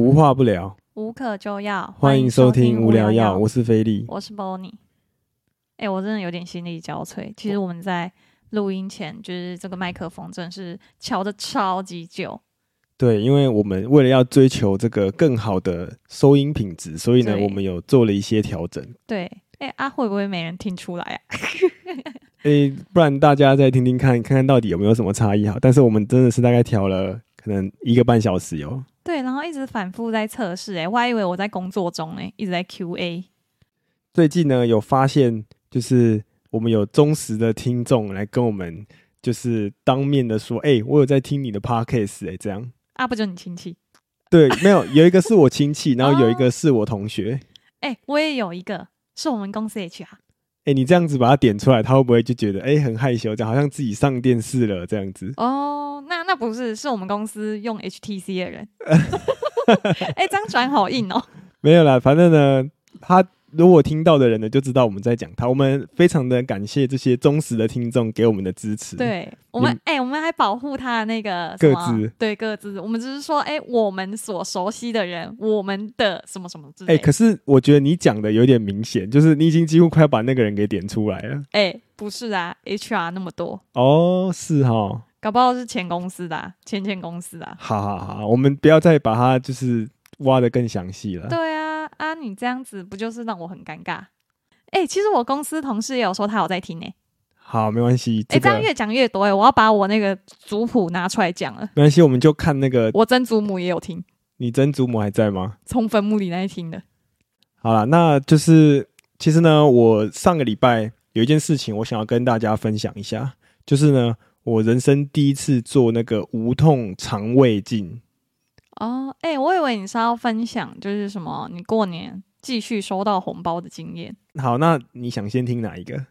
无话不聊， 无可救药， 欢迎收听无聊药，我是菲力， 我是 Bonnie。我真的有点心力交瘁。其实我们在录音前，就是这个麦克风真的是敲得超级久。 对，因为我们为了要追求这个更好的收音品质，所以呢，我们有做了一些调整。 对，会不会没人听出来啊？ 不然大家再听听看看到底有没有什么差异好。但是我们真的是大概调了可能1个半小时哟。 对，然后一直反复在测试，我还以为我在工作中一直在 QA。 最近呢，有发现就是我们有忠实的听众来跟我们就是当面的说，我有在听你的 podcast 这样。 不就你亲戚？ 对，没有一个是我亲戚，然后有一个是我同学。 我也有一个是我们公司 HR。 你这样子把他点出来，他会不会就觉得很害羞，这样好像自己上电视了这样子？ 那不是我们公司用 HTC 的人。这样转好硬哦。 没有啦，反正呢，他如果听到的人呢，就知道我们在讲他。我们非常的感谢这些忠实的听众给我们的支持。 对，我们我们还保护他的那个个资， 对，个资。我们只是说，我们所熟悉的人，我们的什么什么之类的。 可是我觉得你讲的有点明显，就是你已经几乎快要把那个人给点出来了。 不是啊 ，HR 那么多。 是齁。 搞不好是前公司的前公司的。 好，我们不要再把它就是挖得更详细了。 对啊，你这样子不就是让我很尴尬？其实我公司同事也有说他有在听好，没关系。 这样越讲越多我要把我那个族谱拿出来讲了。 没关系，我们就看那个。 我曾祖母也有听。 你曾祖母还在吗？ 从坟墓里那听的。 好啦，那就是其实呢，我上个礼拜有一件事情我想要跟大家分享一下，就是呢，我人生第一次做那个无痛肠胃镜。 我以为你是要分享就是什么你过年继续收到红包的经验。 好，那你想先听哪一个？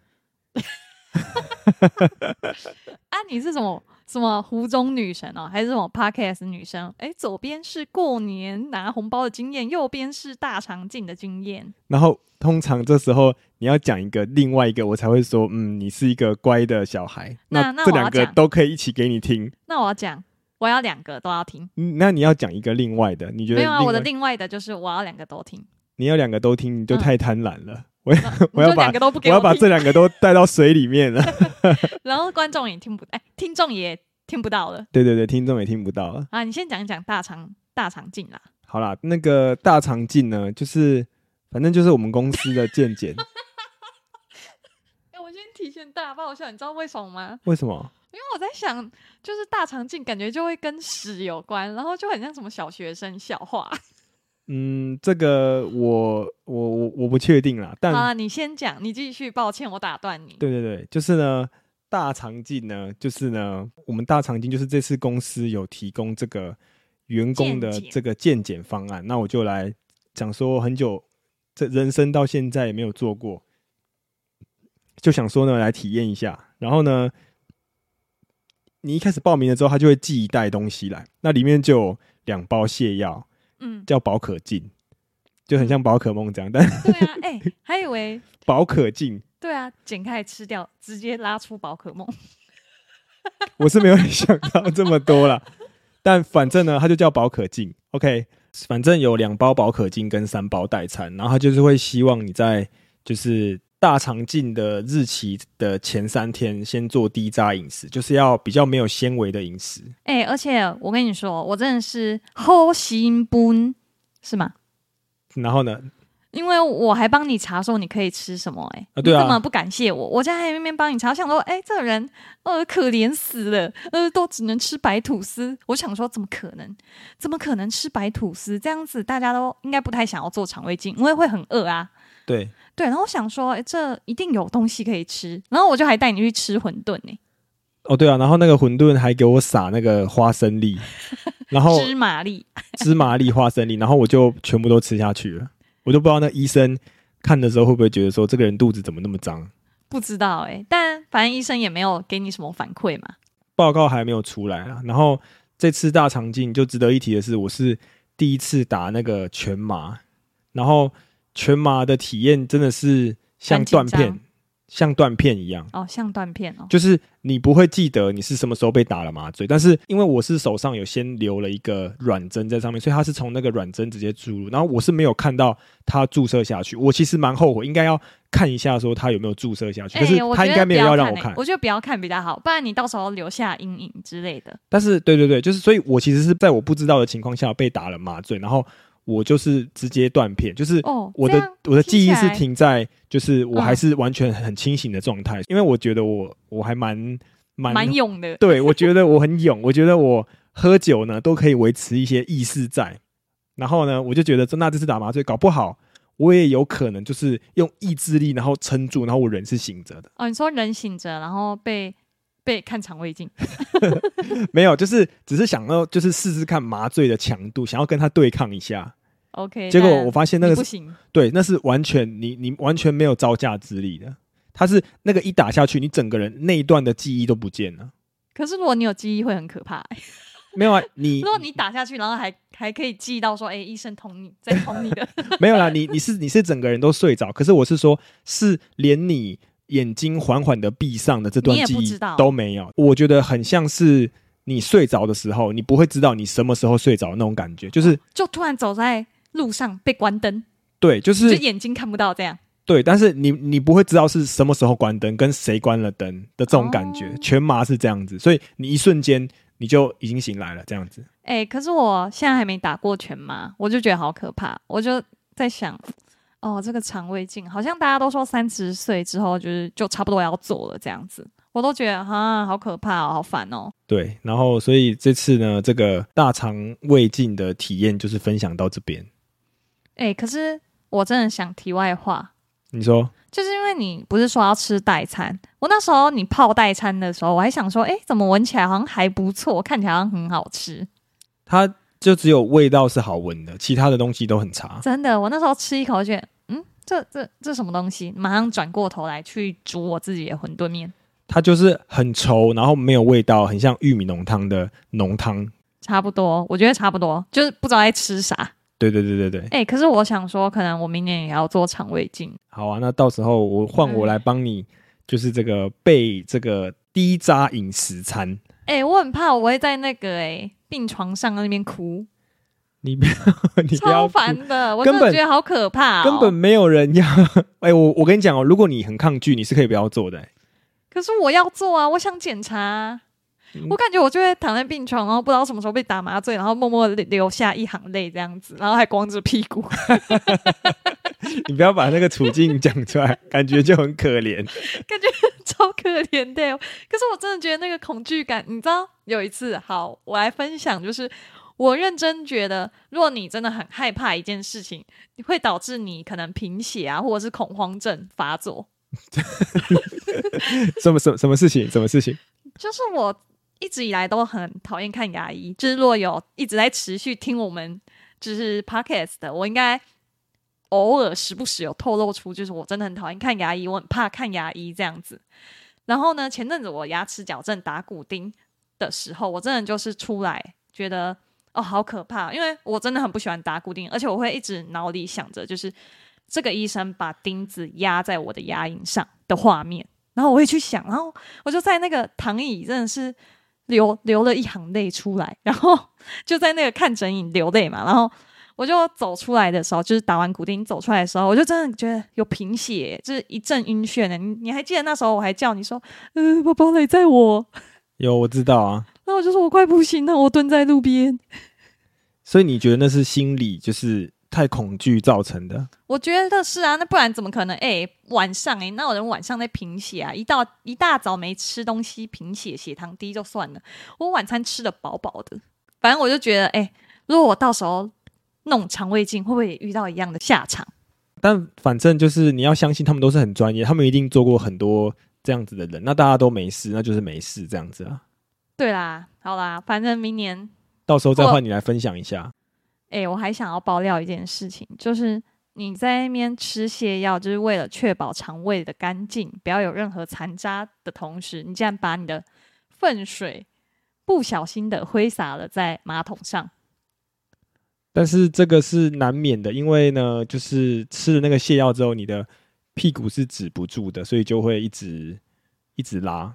你是什么湖中女神还是什么 podcast 女神？左边是过年拿红包的经验，右边是大肠镜的经验。 然后通常这时候你要讲另外一个，我才会说你是一个乖的小孩。那这两个都可以一起给你听。那我要讲，我要2个都要听。 那你要讲一个另外的，你觉得？ 没有啊，我的另外的就是我要2个都听。 你要2个都听，你就太贪婪了。我要把这2个都带到水里面了。 然后观众也听不，听众也听不到了。 对，听众也听不到了。 你先讲一讲大肠镜啦。 好啦，那个大肠镜呢，就是反正就是我们公司的健检。 我先提前大爆笑，你知道为什么吗？ 为什么？ 因为我在想，就是大肠镜感觉就会跟屎有关，然后就很像什么小学生笑话。 这个我不确定啦。但好，你先讲，你继续。抱歉，我打断你。 对，就是呢，大肠镜呢，就是呢，我们大肠镜就是这次公司有提供这个员工的这个健检方案，那我就来讲说，很久这人生到现在也没有做过，就想说呢来体验一下。然后呢，你一开始报名了之后，他就会寄一袋东西来，那里面就有2包泻药。叫宝可镜，就很像宝可梦这样，但对啊，还以为宝可镜，对啊，剪开吃掉，直接拉出宝可梦。 我是没有想到这么多啦，但反正呢，它就叫宝可镜。OK， 反正有2包宝可镜跟3包代餐，然后他就是会希望你在就是大肠镜的日期的前3天先做低渣饮食，就是要比较没有纤维的饮食。 而且我跟你说，我真的是好心分，是吗？ 然后呢？ 因为我还帮你查说你可以吃什么， 对啊， 你怎么不感谢我？我在那边帮你查，我想说，这个人可怜死了，都只能吃白吐司。我想说，怎么可能吃白吐司？这样子大家都应该不太想要做肠胃镜，因为会很饿啊。 对， 然后我想说，这一定有东西可以吃，然后我就还带你去吃馄饨对啊，然后那个馄饨还给我撒那个花生粒，然后芝麻粒、 花生粒，然后我就全部都吃下去了。我都不知道那医生看的时候会不会觉得说这个人肚子怎么那么脏？ 不知道但反正医生也没有给你什么反馈嘛。 报告还没有出来啊。然后这次大肠镜就值得一提的是，我是第一次打那个全麻，然后全麻的体验真的是像断片， 像断片一样哦，像断片哦， 就是你不会记得你是什么时候被打了麻醉，但是因为我是手上有先留了一个软针在上面，所以它是从那个软针直接注入，然后我是没有看到它注射下去，我其实蛮后悔，应该要看一下说它有没有注射下去，可是他应该没有要让我看， 我觉得不要看比较好，不然你到时候留下阴影之类的。 但是对对对，就是所以我其实是在我不知道的情况下被打了麻醉，然后我就是直接断片，就是我的记忆是停在就是我还是完全很清醒的状态，因为我觉得我还蛮勇的， 对，我觉得我很勇，我觉得我喝酒呢都可以维持一些意识在，然后呢我就觉得那这次打麻醉搞不好我也有可能就是用意志力然后撑住，然后我人是醒着的。 哦，你说人醒着然后被看肠胃镜没有，就是只是想要就是试试看麻醉的强度，想要跟他对抗一下。 OK， 结果我发现那个不行， 对，那是完全你完全没有招架之力的。他是那个一打下去，你整个人那一段的记忆都不见了。 可是如果你有记忆会很可怕没有啊， 如果你打下去，然后还可以记到说，医生捅你，在捅你的， 没有啦，你是整个人都睡着，可是我是说，是连你眼睛缓缓的闭上的这段记忆都没有。我觉得很像是你睡着的时候，你不会知道你什么时候睡着那种感觉， 就突然走在路上被关灯， 对，就眼睛看不到这样。 对，但是你不会知道是什么时候关灯，跟谁关了灯的这种感觉，全麻是这样子，所以你一瞬间你就已经醒来了，这样子。 可是我现在还没打过全麻，我就觉得好可怕，我就在想，这个肠胃镜好像大家都说30岁之后就差不多要做了这样子，我都觉得好可怕好烦哦。 对，然后所以这次呢，这个大肠胃镜的体验就是分享到这边。 可是我真的想题外话。 你说， 就是因为你不是说要吃代餐，我那时候你泡代餐的时候，我还想说，怎么闻起来好像还不错，看起来好像很好吃。 它就只有味道是好闻的，其他的东西都很差。 真的，我那时候吃一口就觉得，这什么东西？马上转过头来去煮我自己的馄饨面。 它就是很稠，然后没有味道，很像玉米浓汤的浓汤。 差不多，我觉得差不多，就是不知道在吃啥。 对对对对对。 可是我想说，可能我明年也要做肠胃镜。 好啊，那到时候我来帮你，就是这个备这个低渣饮食餐。 我很怕我会在那个病床上那边哭。 你不要超烦的，我真的觉得好可怕根本没有人要。我跟你讲如果你很抗拒，你是可以不要做的。 可是我要做啊，我想检查我感觉我就会躺在病床，然后不知道什么时候被打麻醉，然后默默流下一行泪这样子，然后还光着屁股。 你不要把那个处境讲出来，感觉就很可怜， 感觉超可怜的。可是我真的觉得那个恐惧感，你知道有一次，好，我来分享，就是我认真觉得，如果你真的很害怕一件事情，会导致你可能贫血啊，或者是恐慌症发作。 什么事情？什么事情？ 就是我一直以来都很讨厌看牙医，就是如果有一直在持续听我们就是 podcast 的，我应该偶尔时不时有透露出，就是我真的很讨厌看牙医，我很怕看牙医这样子。然后呢，前阵子我牙齿矫正打骨钉的时候，我真的就是出来觉得好可怕，因为我真的很不喜欢打骨钉，而且我会一直脑里想着就是这个医生把钉子压在我的牙龈上的画面，然后我会去想，然后我就在那个躺椅真的是流了一行泪出来，然后就在那个看诊椅流泪嘛，然后我就走出来的时候，就是打完骨钉走出来的时候，我就真的觉得有贫血，就是一阵晕眩的。你还记得那时候我还叫你说宝宝来载我？ 有，我知道啊。 然后我就说我快不行了，我蹲在路边。 所以你觉得那是心理就是太恐惧造成的？ 我觉得是啊，那不然怎么可能？晚上那有人晚上在贫血啊？一大早没吃东西贫血，血糖低就算了，我晚餐吃得饱饱的。反正我就觉得，如果我到时候弄肠胃镜，会不会也遇到一样的下场？ 但反正就是你要相信他们都是很专业，他们一定做过很多这样子的人，那大家都没事，那就是没事这样子啊。 对啦，好啦，反正明年到时候再换你来分享一下。 我还想要爆料一件事情，就是你在那边吃泻药，就是为了确保肠胃的干净，不要有任何残渣的同时，你竟然把你的粪水不小心的挥洒了在马桶上。 但是这个是难免的，因为呢，就是吃了那个泻药之后，你的屁股是止不住的，所以就会一直拉。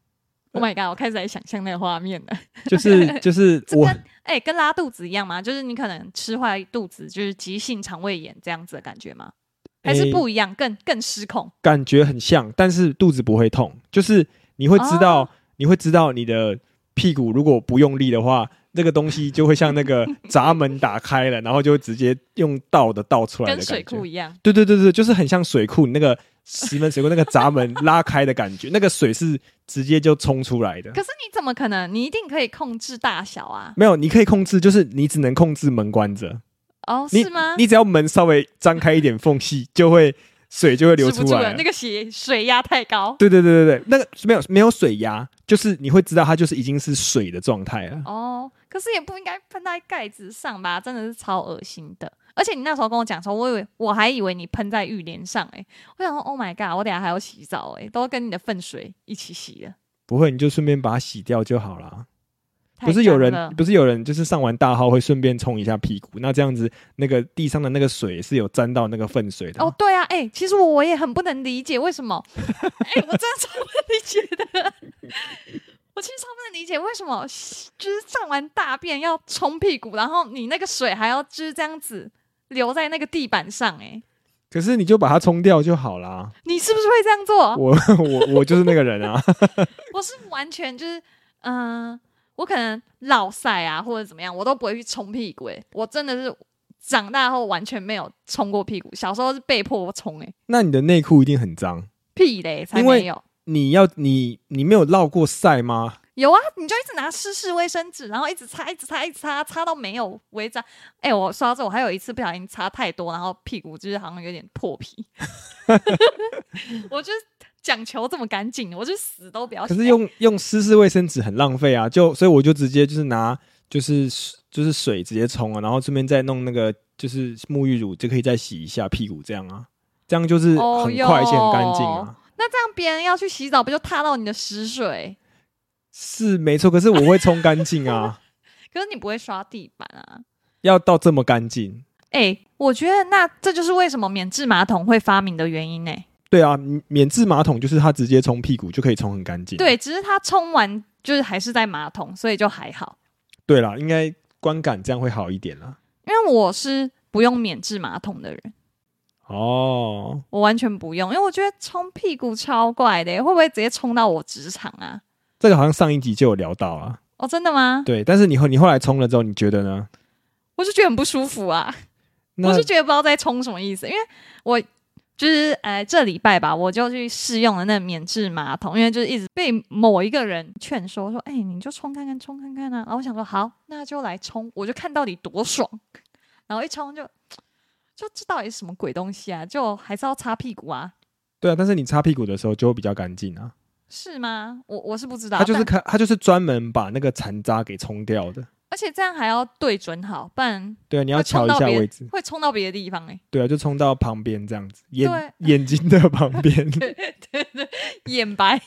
Oh my god！ 我开始在想象那个画面了， 就是我跟拉肚子一样吗？就是你可能吃坏肚子，就是急性肠胃炎这样子的感觉吗？还是不一样，更失控？ 感觉很像，但是肚子不会痛，就是你会知道，你会知道你的屁股如果不用力的话，那个东西就会像那个闸门打开了，然后就直接用倒出来的感觉，跟水库一样。 对，就是很像水库，你那个石门水库那个闸门拉开的感觉，那个水是直接就冲出来的。 可是你怎么可能？你一定可以控制大小啊？ 没有，你可以控制，就是你只能控制门关着。 哦，是吗？ 你只要门稍微张开一点缝隙，水就会流出来了。 那个水压太高。 对，那个没有水压，就是你会知道它就是已经是水的状态了。 哦，可是也不应该喷在盖子上吧？真的是超恶心的。而且你那时候跟我讲说，我还以为你喷在浴帘上我想说 Oh my god， 我等一下还要洗澡都跟你的粪水一起洗了。 不会，你就顺便把它洗掉就好啦。不是有人就是上完大号会顺便冲一下屁股，那这样子那个地上的那个水是有沾到那个粪水的。 哦，对啊，其实我也很不能理解为什么，我真的超不能理解的。我其实超不能理解为什么，就是上完大便要冲屁股，然后你那个水还要就是这样子留在那个地板上可是你就把它冲掉就好啦。 你是不是会这样做？ 我就是那个人啊。 我是完全就是我可能落晒啊或者怎么样，我都不会去冲屁股我真的是长大后完全没有冲过屁股，小时候是被迫冲那你的内裤一定很脏。 屁嘞，才没有。 你没有落过晒吗？ 有啊，你就一直拿湿式卫生纸，然后一直擦到没有违章。我说到这，我还有一次不小心擦太多，然后屁股就是好像有点破皮。我就是讲求这么干净，我就死都不要洗。 可是用湿式卫生纸很浪费啊，所以我就直接就是拿就是水直接冲啊，然后顺便再弄那个就是沐浴乳，就可以再洗一下屁股，这样啊，这样就是很快而且很干净啊。 那这样别人要去洗澡，不就踏到你的湿水？ 是没错，可是我会冲干净啊。 可是你不会刷地板啊？ 要到这么干净？ 我觉得那这就是为什么免治马桶会发明的原因对啊，免治马桶就是它直接冲屁股就可以冲很干净。 对，只是它冲完就是还是在马桶，所以就还好。 对啦，应该观感这样会好一点啦。 因为我是不用免治马桶的人。 哦， 我完全不用，因为我觉得冲屁股超怪的，会不会直接冲到我直肠啊？ 这个好像上一集就有聊到啊。 哦，真的吗？ 对，但是你后来冲了之后，你觉得呢？ 我就觉得很不舒服啊。我是觉得不知道在冲什么意思，因为我就是这礼拜吧，我就去试用了那免治马桶，因为就是一直被某一个人劝说你就冲看看啊。然后我想说好，那就来冲，我就看到底多爽。然后一冲就这到底是什么鬼东西啊？就还是要擦屁股啊。 对啊，但是你擦屁股的时候就会比较干净啊。是吗？我是不知道。 他就是专门把那个残渣给冲掉的。 而且这样还要对准好，不然对啊，你要瞧一下位置， 会冲到别的地方对啊，就冲到旁边这样子，眼睛的旁边。 对，眼白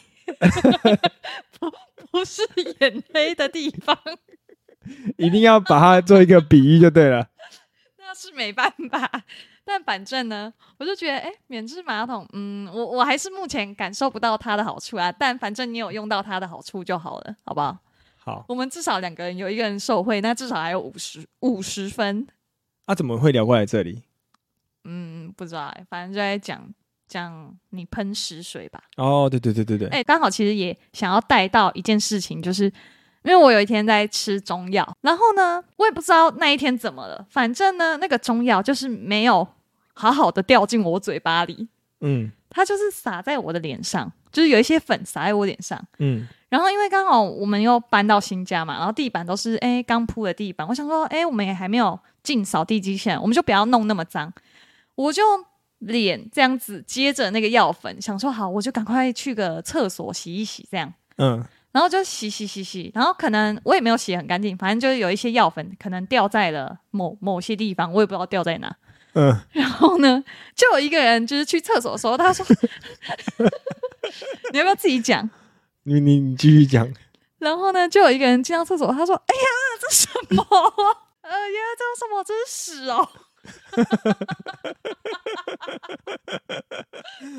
不是眼黑的地方。 一定要把它做一个比喻就对了。 那是没办法，但反正呢，我就觉得免治马桶，我还是目前感受不到它的好处啊。但反正你有用到它的好处就好了，好不好？ 好， 我们至少2个人有1个人受惠，那至少还有50分。 怎么会聊过来这里？ 不知道反正就在讲你喷湿水吧。 哦，对。 刚好其实也想要带到一件事情，就是因为我有一天在吃中药，然后呢，我也不知道那一天怎么了，反正呢，那个中药就是没有好好的掉进我嘴巴里，它就是洒在我的脸上，就是有一些粉洒在我脸上，然后因为刚好我们又搬到新家嘛，然后地板都是刚铺的地板，我想说我们也还没有进扫地机器人，我们就不要弄那么脏，我就脸这样子接着那个药粉，想说好，我就赶快去个厕所洗一洗这样，然后就洗，然后可能我也没有洗很干净，反正就是有一些药粉可能掉在了某些地方，我也不知道掉在哪。然后呢，就有一个人就是去厕所的时候，他说：“你要不要自己讲？” 你继续讲。 然后呢，就有一个人进到厕所，他说：“哎呀，这什么？原来这是什么？这是屎哦！”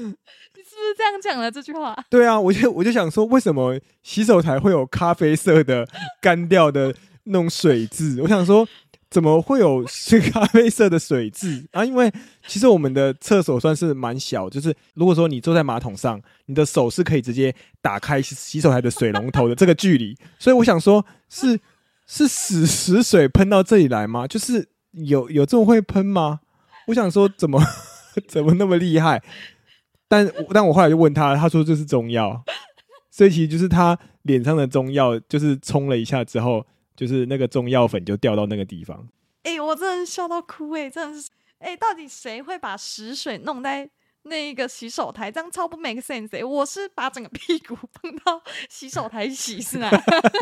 讲了这句话。 对啊，我就想说，为什么洗手台会有咖啡色的干掉的那种水渍？我想说，怎么会有咖啡色的水渍啊？因为其实我们的厕所算是蛮小，就是如果说你坐在马桶上，你的手是可以直接打开洗手台的水龙头的这个距离，所以我想说，是死水喷到这里来吗？就是有这么会喷吗？我想说，怎么那么厉害？但我后来就问他，他说这是中药，所以其实就是他脸上的中药，就是冲了一下之后，就是那个中药粉就掉到那个地方。 我真的笑到哭真的是到底谁会把屎水弄在那一个洗手台？这样超不 make sense我是把整个屁股放到洗手台洗是吗？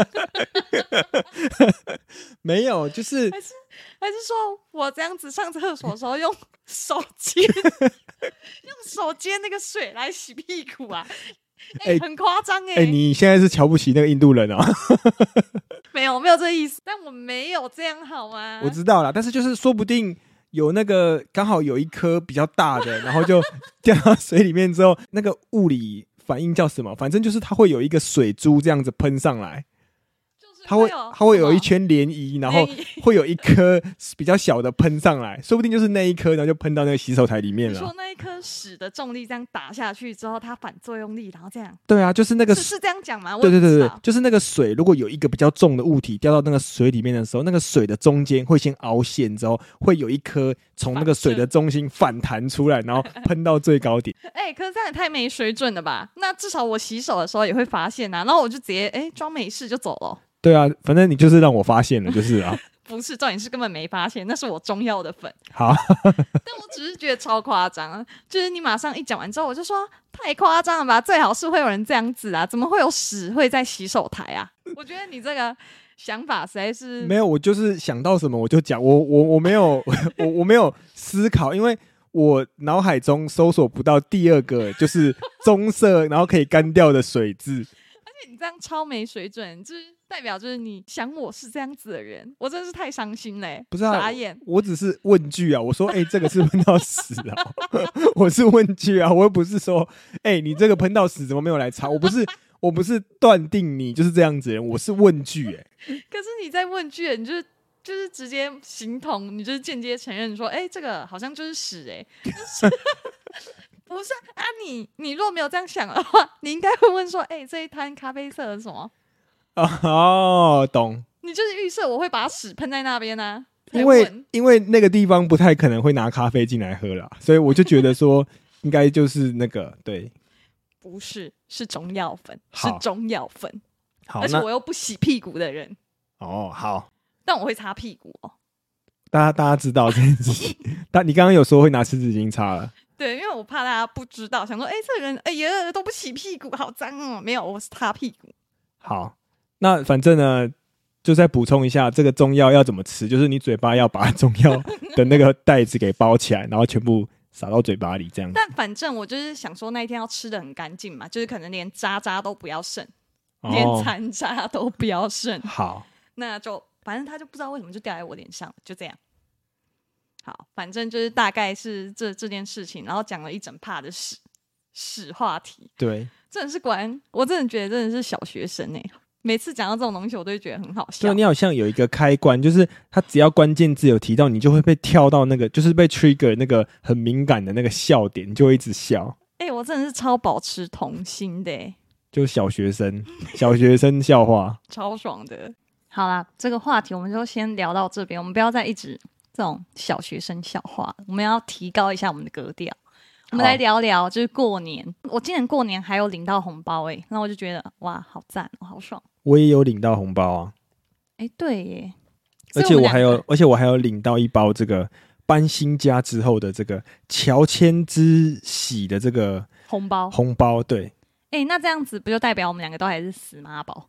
没有，就是还是说我这样子上厕所的时候用手接那个水来洗屁股啊？很夸张你现在是瞧不起那个印度人啊？ 没有这意思，但我没有这样好吗？ 我知道啦，但是就是说不定有那个刚好有一颗比较大的，然后就掉到水里面之后，那个物理反应叫什么？反正就是它会有一个水珠这样子喷上来。它会有一圈涟漪，然后会有一颗比较小的喷上来，说不定就是那一颗，然后就喷到那个洗手台里面了。 你说那一颗屎的重力这样打下去之后，它反作用力，然后这样？对啊，就是那个是这样讲吗？ 对，就是那个水，如果有一个比较重的物体掉到那个水里面的时候，那个水的中间会先凹陷，之后会有一颗从那个水的中心反弹出来，然后喷到最高点。 可是这样也太没水准了吧？那至少我洗手的时候也会发现啊，然后我就直接装没事就走了。 对啊，反正你就是让我发现了，就是啊。 不是，重点是根本没发现，那是我中药的粉。 好， 但我只是觉得超夸张，就是你马上一讲完之后，我就说太夸张了吧，最好是会有人这样子啊，怎么会有屎会在洗手台啊？我觉得你这个想法实在是没有，我就是想到什么我就讲，我没有我没有思考，因为我脑海中搜索不到第二个就是棕色然后可以干掉的水渍。 你这样超没水准，就是代表就是你想我是这样子的人，我真的是太伤心嘞！ 不是啊， 傻眼， 我只是问句啊，我说这个是喷到屎啊，我是问句啊，我又不是说你这个喷到屎怎么没有来查？我不是断定你就是这样子的人，我是问句可是你在问句，你就是直接形同，你就是间接承认说，这个好像就是屎不是啊，你若没有这样想的话，你应该会问说，这一滩咖啡色的什么？ 哦，懂。 你就是预设我会把屎喷在那边啊， 因为那个地方不太可能会拿咖啡进来喝啦，所以我就觉得说应该就是那个对， 不是中药粉，是中药粉。 好， 而且我又不洗屁股的人。 好， 但我会擦屁股大家知道这件事情。你刚刚有说会拿湿纸巾擦了。 对，因为我怕大家不知道，想说这人都不洗屁股，好脏哦。没有，我是擦屁股。 好，那反正呢，就再补充一下，这个中药要怎么吃，就是你嘴巴要把中药的那个袋子给包起来，然后全部撒到嘴巴里这样。 但反正我就是想说那一天要吃的很干净嘛，就是可能连渣渣都不要剩，连残渣都不要剩。 好， 那就反正他就不知道为什么就掉在我脸上，就这样。好，反正就是大概是这件事情，然后讲了一整趴的屎话题。 对， 真的是果然，我真的觉得真的是小学生每次讲到这种东西，我都会觉得很好笑。 对，你好像有一个开关，就是他只要关键字有提到，你就会被跳到那个，就是被 trigger 那个很敏感的那个笑点，你就会一直笑。 我真的是超保持童心的就小学生笑话， 超爽的。好啦，这个话题我们就先聊到这边，我们不要再一直这种小学生笑话，我们要提高一下我们的格调。我们来聊聊，就是过年。我今年过年还有领到红包那我就觉得哇，好赞，好爽。 我也有领到红包啊。 对耶。 而且我还有领到一包这个搬新家之后的这个乔迁之喜的这个红包。对。 那这样子不就代表我们两个都还是死妈宝？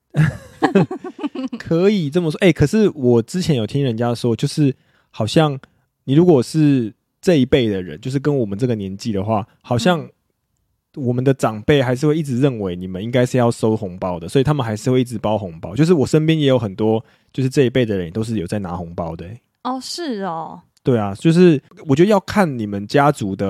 可以这么说。可是我之前有听人家说，就是好像你如果是这一辈的人，就是跟我们这个年纪的话，好像我们的长辈还是会一直认为你们应该是要收红包的，所以他们还是会一直包红包。就是我身边也有很多就是这一辈的人都是有在拿红包的。 是哦。 对啊，就是我觉得要看你们家族的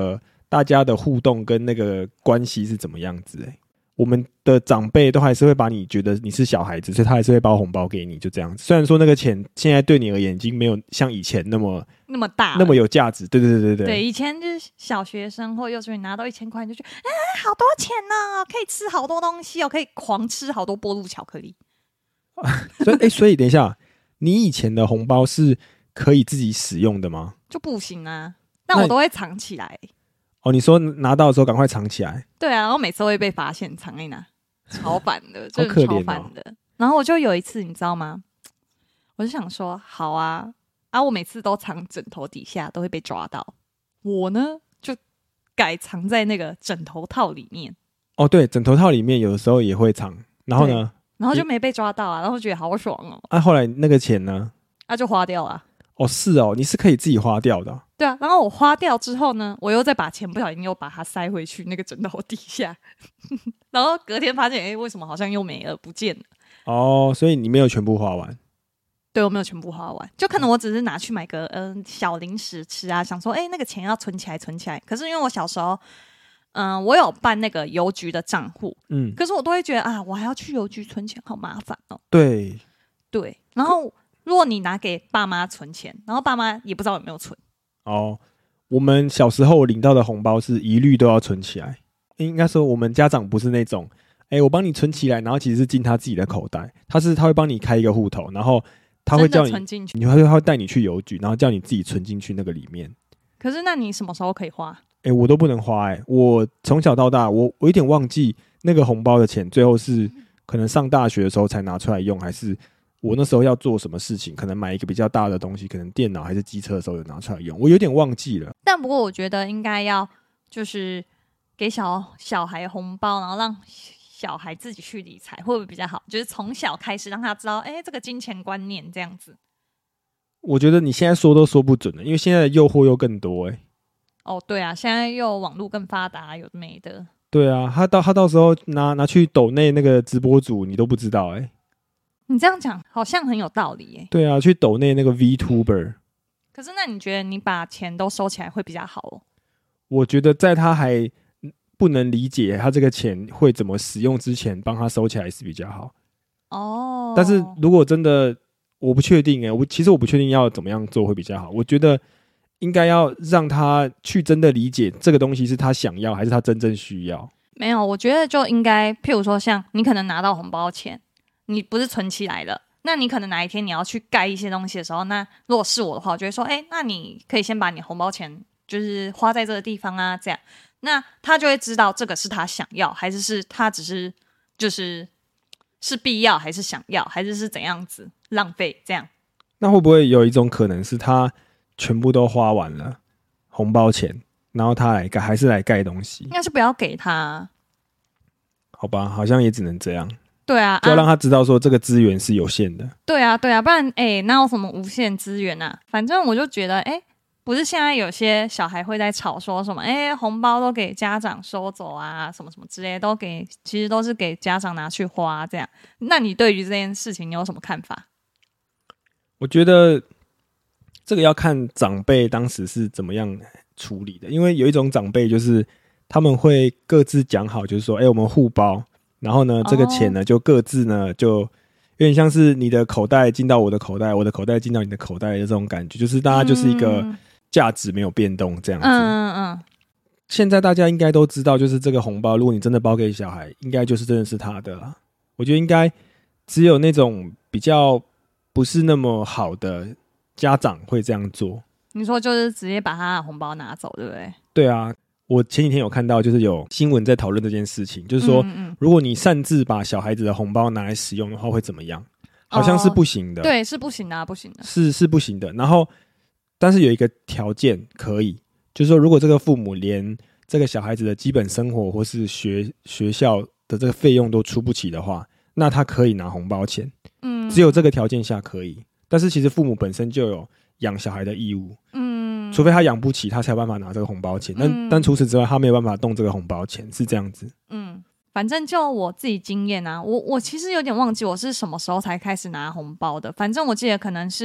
大家的互动跟那个关系是怎么样子我们的长辈都还是会把你觉得你是小孩子，所以他还是会包红包给你，就这样子。虽然说那个钱现在对你而言已经没有像以前那么大那么有价值，对。 对，以前就是小学生或幼稚园拿到1000块就觉得好多钱呢，可以吃好多东西可以狂吃好多波露巧克力。 所以等一下，你以前的红包是可以自己使用的吗？ 就不行啊，但我都会藏起来。 你说拿到的时候赶快藏起来。对啊，然后每次会被发现藏在哪，超烦的， 好可怜超烦的。然后我就有一次，你知道吗？我就想说，好啊，我每次都藏枕头底下，都会被抓到。我呢，就改藏在那个枕头套里面。对， 枕头套里面有的时候也会藏。然后呢？ 然后就没被抓到啊，然后觉得好爽哦。 后来那个钱呢？ 就花掉了。 是你是可以自己花掉的。 对啊，然后我花掉之后呢，我又再把钱不小心又把它塞回去那个枕头底下，然后隔天发现，为什么好像又没了，不见了。 所以你没有全部花完。 对，我没有全部花完，就可能我只是拿去买个小零食吃啊，想说那个钱要存起来。可是因为我小时候，我有办那个邮局的账户，可是我都会觉得我还要去邮局存钱，好麻烦哦。 对， 然后如果你拿给爸妈存钱，然后爸妈也不知道有没有存。 我们小时候领到的红包是一律都要存起来。应该说我们家长不是那种我帮你存起来，然后其实是进他自己的口袋，他会帮你开一个户头，然后他会叫你存进去， 他会带你去邮局，然后叫你自己存进去那个里面。 可是那你什么时候可以花？ 我都不能花我从小到大我有点忘记那个红包的钱最后是可能上大学的时候才拿出来用，还是我那时候要做什么事情，可能买一个比较大的东西，可能电脑还是机车的时候有拿出来用，我有点忘记了。 但不过我觉得应该要就是给小孩红包，然后让小孩自己去理财，会不会比较好？就是从小开始让他知道这个金钱观念这样子。 我觉得你现在说都说不准了，因为现在的诱惑又更多对啊，现在又网络更发达，有的没的。 对啊，他到时候拿去抖内那个直播主，你都不知道你这样讲好像很有道理对啊，去抖内那个 VTuber。 可是那你觉得你把钱都收起来会比较好我觉得在他还不能理解他这个钱会怎么使用之前，帮他收起来是比较好。但是如果真的我不确定其实我不确定要怎么样做会比较好。我觉得应该要让他去真的理解这个东西是他想要还是他真正需要。 没有，我觉得就应该譬如说像你可能拿到红包钱，你不是存起来了，那你可能哪一天你要去盖一些东西的时候，那如果是我的话，我就会说那你可以先把你红包钱就是花在这个地方啊，这样那他就会知道这个是他想要还是他只是就是必要还是想要还是怎样子浪费这样。 那会不会有一种可能是他全部都花完了红包钱，然后他还是来盖东西？ 应该是不要给他。 好吧，好像也只能这样。 对啊， 就要让他知道说这个资源是有限的。 对啊，不然哪有什么无限资源啊？反正我就觉得不是现在有些小孩会在吵说什么红包都给家长收走啊，什么什么之类的其实都是给家长拿去花这样。那你对于这件事情你有什么看法？ 我觉得这个要看长辈当时是怎么样处理的，因为有一种长辈就是他们会各自讲好，就是说我们互包，然后呢这个钱呢就各自呢就有点像是你的口袋进到我的口袋，我的口袋进到你的口袋的这种感觉，就是大家就是一个价值没有变动这样子。现在大家应该都知道，就是这个红包如果你真的包给小孩，应该就是真的是他的啦。我觉得应该只有那种比较不是那么好的家长会这样做。 你说就是直接把他的红包拿走，对不对？ 对啊，我前几天有看到就是有新闻在讨论这件事情，就是说如果你擅自把小孩子的红包拿来使用的话会怎么样？好像是不行的。 对，是不行的啊，不行的。 是不行的。然后但是有一个条件可以，就是说如果这个父母连这个小孩子的基本生活或是学校的这个费用都出不起的话，那他可以拿红包钱。只有这个条件下可以。但是其实父母本身就有养小孩的义务，除非他养不起，他才有办法拿这个红包钱。但除此之外，他没有办法动这个红包钱，是这样子。 反正就我自己经验啊，我其实有点忘记我是什么时候才开始拿红包的。反正我记得可能是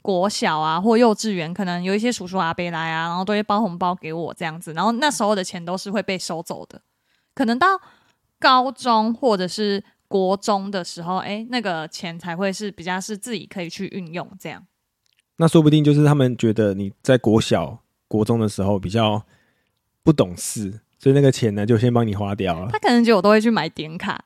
国小啊或幼稚园，可能有一些叔叔阿伯来啊，然后都会包红包给我这样子，然后那时候的钱都是会被收走的。可能到高中或者是国中的时候，那个钱才会是比较是自己可以去运用这样。 那说不定就是他们觉得你在国小、国中的时候比较不懂事，所以那个钱呢就先帮你花掉了。 他可能觉得我都会去买点卡，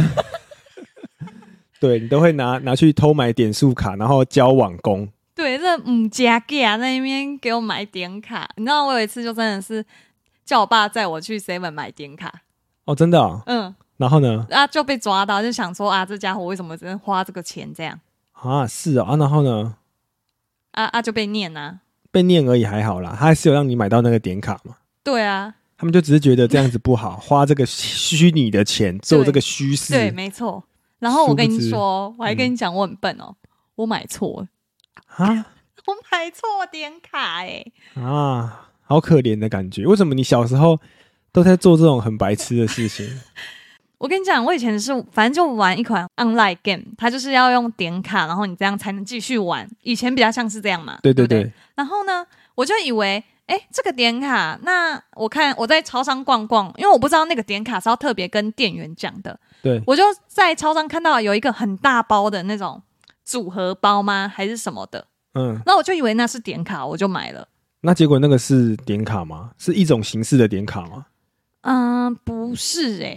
对，你都会拿去偷买点数卡，然后交网工。 对，这加价在那边给我买点卡。你知道我有一次就真的是叫我爸载我去 Seven 买点卡。 哦，真的啊？然后呢？ 就被抓到，就想说这家伙为什么真花这个钱这样？ 是啊，然后呢？ 就被念啊。 被念而已还好啦，他还是有让你买到那个点卡嘛。 对啊， 他们就只是觉得这样子不好，花这个虚拟的钱做这个虚事。 对，没错。然后我跟你说，我还跟你讲我很笨哦，我买错了我买错点卡好可怜的感觉。为什么你小时候都在做这种很白痴的事情？ 我跟你讲，我以前是反正就玩一款 online game， 它就是要用点卡，然后你这样才能继续玩。以前比较像是这样嘛， 对对对。然后呢，我就以为，这个点卡，那我看我在超商逛逛，因为我不知道那个点卡是要特别跟店员讲的。 对， 我就在超商看到有一个很大包的那种组合包吗？还是什么的？那我就以为那是点卡，我就买了。 那结果那个是点卡吗？是一种形式的点卡吗？ 不是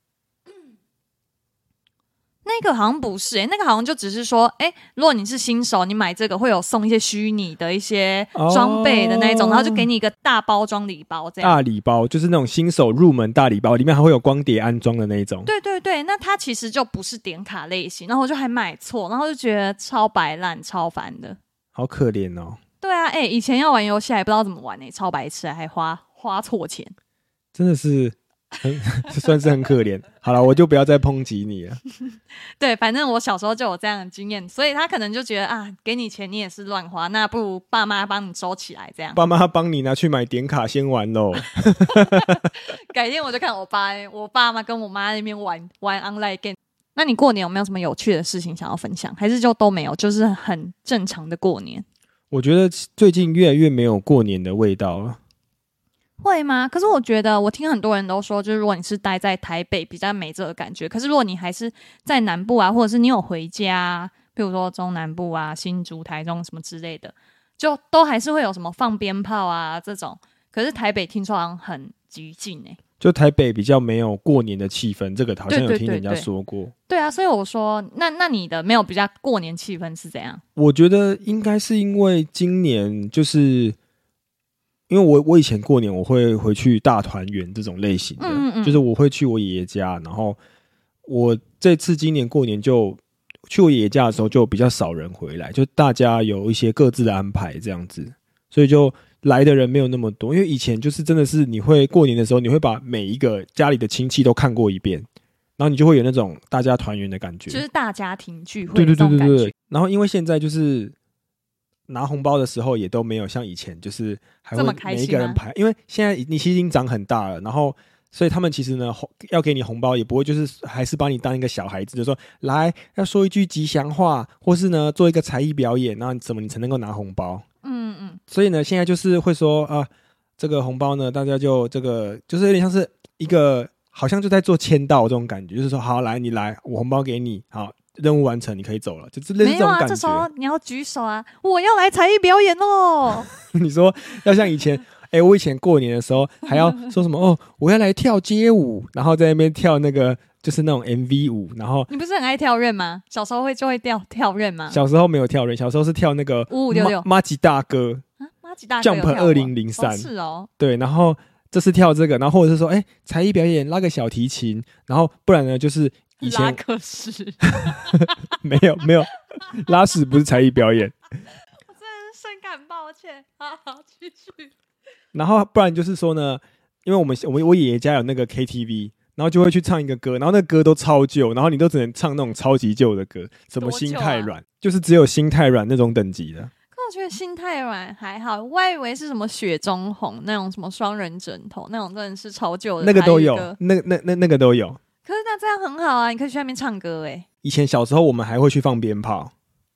那个好像不是那个好像就只是说如果你是新手，你买这个会有送一些虚拟的一些装备的那种，然后就给你一个大包装礼包这样。 大礼包就是那种新手入门大礼包，里面还会有光碟安装的那一种。 对对对，那它其实就不是点卡类型，然后我就还买错，然后就觉得超白烂超烦的。 好可怜哦。 对啊，以前要玩游戏还不知道怎么玩超白痴，还花错钱， 真的是算是很可怜。好了，我就不要再抨击你了。 对，反正我小时候就有这样的经验，所以他可能就觉得给你钱你也是乱花，那不如爸妈帮你收起来这样。 爸妈帮你拿去买点卡先玩咯。 改天我就看我爸妈跟我妈那边玩 online game。那你过年有没有什么有趣的事情想要分享？还是就都没有，就是很正常的过年？ 我觉得最近越来越没有过年的味道了。 会吗？可是我觉得我听很多人都说，就是如果你是待在台北比较没这个感觉，可是如果你还是在南部啊，或者是你有回家，比如说中南部啊、新竹、台中什么之类的，就都还是会有什么放鞭炮啊这种。可是台北听说好像很激进就台北比较没有过年的气氛，这个好像有听人家说过。 对啊，所以我说那你的没有比较过年气氛是怎样？ 我觉得应该是因为今年就是因为我以前过年我会回去大团圆这种类型的，就是我会去我爷爷家，然后我这次今年过年就去我爷爷家的时候就比较少人回来，就大家有一些各自的安排这样子，所以就来的人没有那么多。因为以前就是真的是你会过年的时候，你会把每一个家里的亲戚都看过一遍，然后你就会有那种大家团圆的感觉， 就是大家庭聚会的这种感觉。 对。然后因为现在就是拿红包的时候也都没有像以前就是还会每一个人排，因为现在你其实已经长很大了，然后所以他们其实呢要给你红包也不会就是还是把你当一个小孩子，就说来要说一句吉祥话，或是呢做一个才艺表演，然后怎么你才能够拿红包。所以呢现在就是会说这个红包呢大家就这个就是有点像是一个好像就在做签到这种感觉，就是说好来你来我红包给你，好任务完成你可以走了，就类似这种感觉。 这时候你要举手我要来才艺表演哦。 你说要像以前我以前过年的时候还要说什么我要来跳街舞，然后在那边跳那个就是那种 MV 舞，然后你不是很爱跳韧吗？小时候就会跳韧吗？ 小时候没有跳韧，小时候是跳那个 5566 马吉大哥马吉大哥 Jump 2003 是对，然后这是跳这个，然后或者是说才艺表演拉个小提琴，然后不然呢就是以前拉个屎没有拉屎不是才艺表演。 我真的是深感抱歉。好继续。 然后不然就是说呢，因为我爷爷家有那个 KTV， 然后就会去唱一个歌，然后那个歌都超旧，然后你都只能唱那种超级旧的歌，什么心太软，就是只有心太软那种等级的。 可我觉得心太软还好，我还以为是什么雪中红那种什么双人枕头那种，真的是超旧的。 那个都有，那个都有。 可是那这样很好啊，你可以去外面唱歌。以前小时候我们还会去放鞭炮，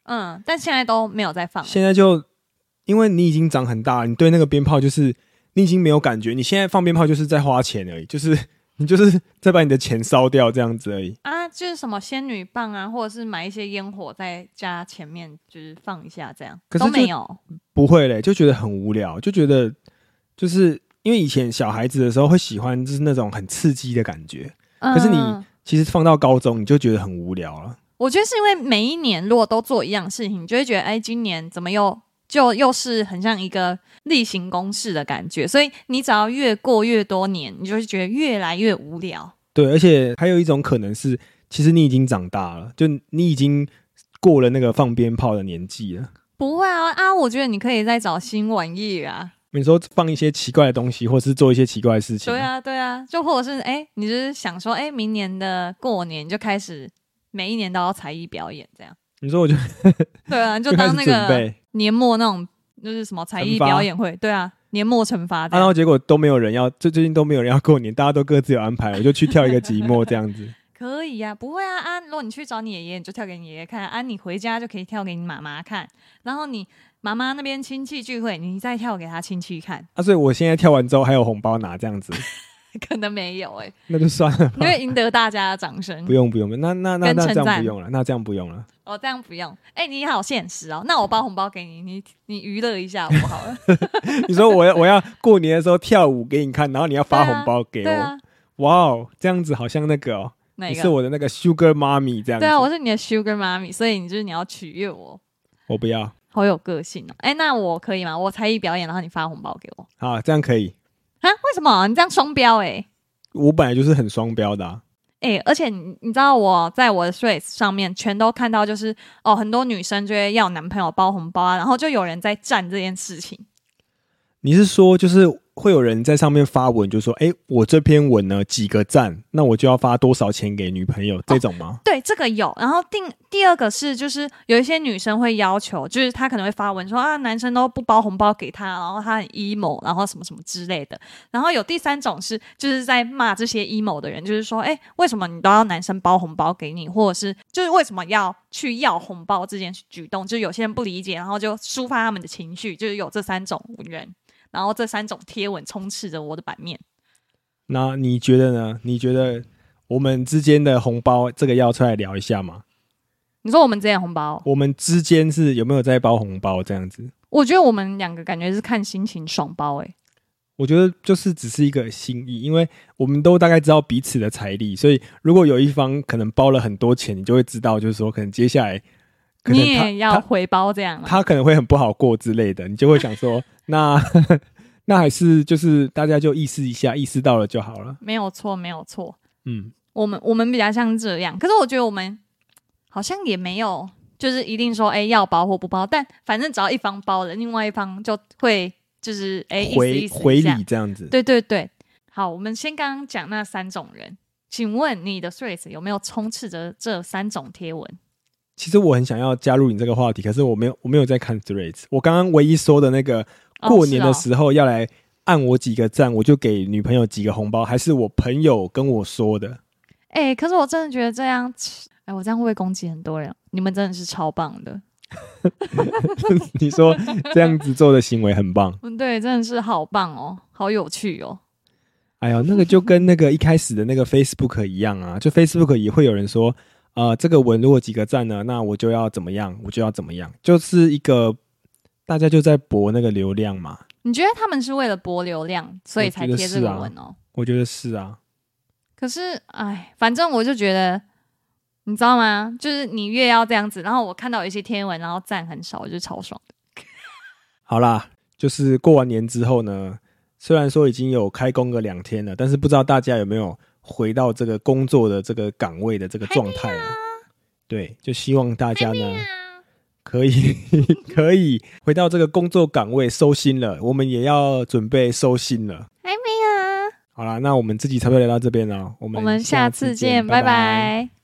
但现在都没有再放了。 现在就因为你已经长很大了，你对那个鞭炮就是你已经没有感觉，你现在放鞭炮就是在花钱而已，就是你就是在把你的钱烧掉这样子而已啊。就是什么仙女棒啊，或者是买一些烟火在家前面就是放一下这样，可是都没有。 不会嘞，就觉得很无聊，就觉得就是因为以前小孩子的时候会喜欢就是那种很刺激的感觉，可是你其实放到高中你就觉得很无聊了。 我觉得是因为每一年如果都做一样事情，你就会觉得今年怎么又是很像一个例行公事的感觉，所以你只要越过越多年，你就会觉得越来越无聊。 对，而且还有一种可能是其实你已经长大了，就你已经过了那个放鞭炮的年纪了。 不会啊，我觉得你可以再找新玩意啊。 你说放一些奇怪的东西，或是做一些奇怪的事情。 对啊，就或者是你就是想说明年的过年就开始每一年都要才艺表演这样。 你说我就对啊，就当那个年末那种就是什么才艺表演会。对啊，年末惩罚这样。 然后结果都没有人要，最近都没有人要过年，大家都各自有安排，我就去跳一个寂寞这样子。 可以啊，不会啊，如果你去找你爷爷，你就跳给你爷爷看啊；你回家就可以跳给你妈妈看，然后你妈妈那边亲戚聚会，你再跳给他亲戚看。 所以我现在跳完之后还有红包拿这样子。 可能没有那就算了吧， 你会赢得大家的掌声。 不用，那这样不用了，那这样不用了。 这样不用。你好现实哦，那我包红包给你，你娱乐一下我好了。 你说我要过年的时候跳舞给你看，然后你要发红包给我。哇哦，这样子好像那个你是我的那个 Sugar Mommy 这样子。 对啊，我是你的 Sugar Mommy， 所以你要取悦我。 我不要， 好有个性哦。那我可以吗？我才艺表演，然后你发红包给我。 好，这样可以。 为什么你这样双标？ 我本来就是很双标的啊。 而且你知道我在我的 Threads 上面全都看到，就是很多女生就会要男朋友包红包啊，然后就有人在赞这件事情。 你是说就是会有人在上面发文，就说我这篇文呢几个赞，那我就要发多少钱给女朋友这种吗？ 对，这个有。然后第二个是就是有一些女生会要求，就是她可能会发文说男生都不包红包给她，然后她很 emo， 然后什么什么之类的。然后有第三种是就是在骂这些 emo 的人，就是说为什么你都要男生包红包给你，或者是就是为什么要去要红包这件举动，就是有些人不理解，然后就抒发他们的情绪，就是有这三种人。然后这三种贴文充斥着我的版面。 那你觉得呢？你觉得我们之间的红包这个要出来聊一下吗？ 你说我们之间的红包， 我们之间是有没有在包红包这样子？ 我觉得我们两个感觉是看心情爽包。 我觉得就是只是一个心意，因为我们都大概知道彼此的财力，所以如果有一方可能包了很多钱，你就会知道就是说可能接下来可能你也要回包这样他可能会很不好过之类的，你就会想说那还是就是大家就意识一下，意识到了就好了。 没有错。我们比较像这样，可是我觉得我们好像也没有就是一定说要包或不包，但反正只要一方包了，另外一方就会就是意思回礼这样子。 对。好，我们先刚刚讲那三种人，请问你的 Threads 有没有充斥着这三种贴文？ 其实我很想要加入你这个话题，可是我没有在看 Threads。我刚刚唯一说的那个过年的时候要来按我几个赞，我就给女朋友几个红包，还是我朋友跟我说的。 可是我真的觉得这样，我这样会不会攻击很多人？你们真的是超棒的。 你说这样子做的行为很棒。 对，真的是好棒哦，好有趣哦。 哎呦，那个就跟那个一开始的那个 Facebook 一样啊，就 Facebook 也会有人说这个文如果几个赞呢，那我就要怎么样，就是一个大家就在博那个流量嘛。 你觉得他们是为了博流量所以才贴这个文哦？ 我觉得是啊。 可是反正我就觉得你知道吗，就是你越要这样子，然后我看到有一些贴文然后赞很少，我就超爽的。好啦，就是过完年之后呢，虽然说已经有开工个2天了，但是不知道大家有没有回到这个工作的这个岗位的这个状态啊？对，就希望大家呢可以回到这个工作岗位收心了，我们也要准备收心了。 还没啊。 好啦，那我们这集差不多聊到这边了，我们下次见， 拜拜。